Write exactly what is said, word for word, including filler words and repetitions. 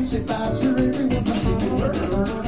She thought she really wanted to take it.